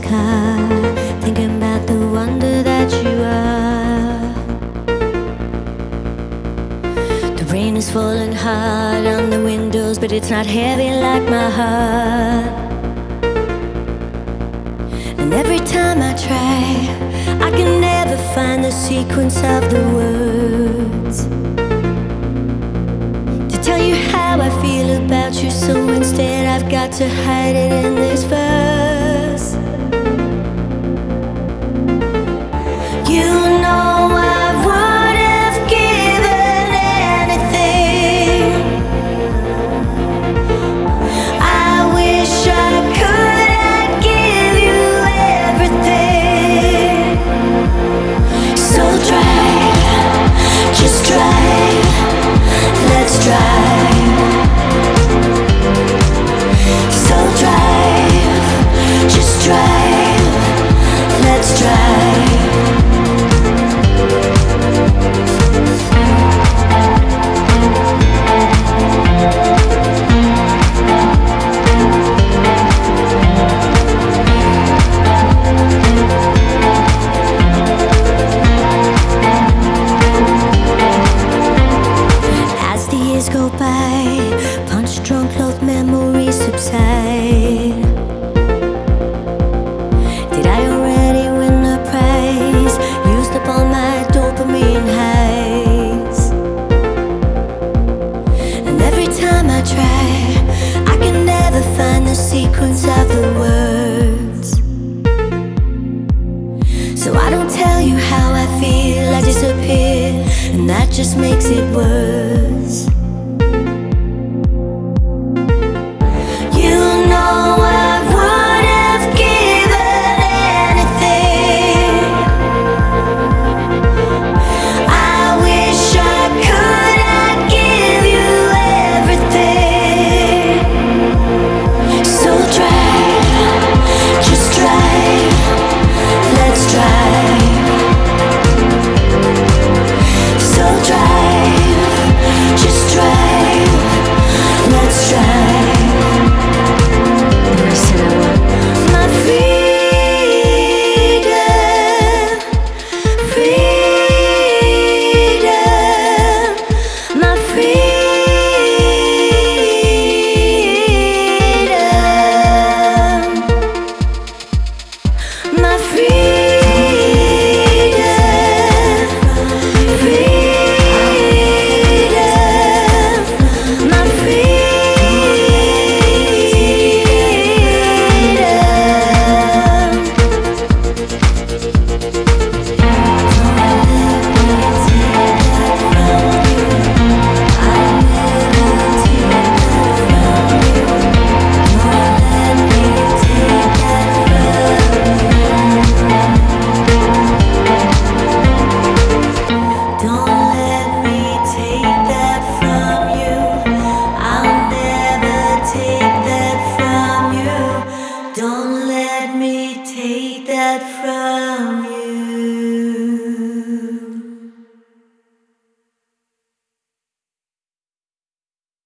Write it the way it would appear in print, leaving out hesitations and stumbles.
car, thinking about the wonder that you are. The rain is falling hard on the windows, but it's not heavy like my heart. And every time I try, I can never find the sequence of the words to tell you how I feel about you. So instead I've got to hide it in this verse. You know I would have given anything. I wish I could give you everything. So drive, just drive, let's drive. So drive, just drive, let's drive. As the years go by, punch-drunk loathed memories subside. Did I already win the prize? Used up all my dopamine highs. And every time I try, I can never find the sequence of the words. So I don't tell you how I feel, I disappear, and that just makes it worse. You know I would have given anything. I wish I could give you everything. So drive, just drive, let's drive. So drive, just drive, let's drive. And I said I want my freedom, freedom, my freedom, my freedom, freedom, my Don't let me take that from you. I'll never take that from you. Don't let me take that from you.